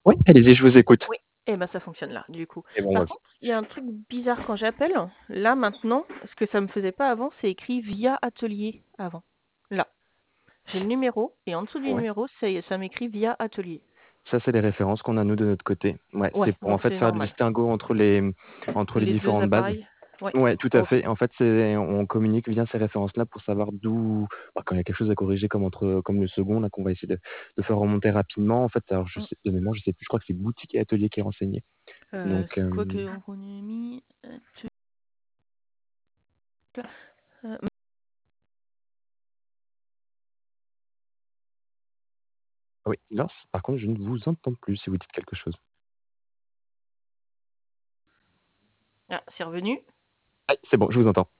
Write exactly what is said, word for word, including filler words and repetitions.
Oui, allez-y, je vous écoute. Oui, et ben ça fonctionne là, du coup. Et bon, Par bah contre, il y a un truc bizarre quand j'appelle. Là, maintenant, ce que ça me faisait pas avant, c'est écrit via atelier avant. Là, j'ai le numéro et en dessous du ouais. numéro, c'est ça m'écrit via atelier. Ça, c'est les références qu'on a nous de notre côté. Ouais, c'est Ouais, pour en donc fait c'est faire le normal. distinguo entre les, mmh, entre les Les deux différentes bases. appareils? Ouais. Ouais, tout à OK. fait. En fait, c'est on communique via ces références-là pour savoir d'où bah, quand il y a quelque chose à corriger comme entre comme le second là qu'on va essayer de de faire remonter rapidement. En fait, alors je Mmh. sais de mémoire, je sais plus, je crois que c'est boutique et atelier qui est renseigné. Heu, Donc c'est quoi hem, qu'on qu'on ait mis? Heu, tu heu, mmh. oui, là, c par contre, je ne vous entends plus si vous dites quelque chose. Ah, c'est revenu? Ah, c'est bon, je vous entends.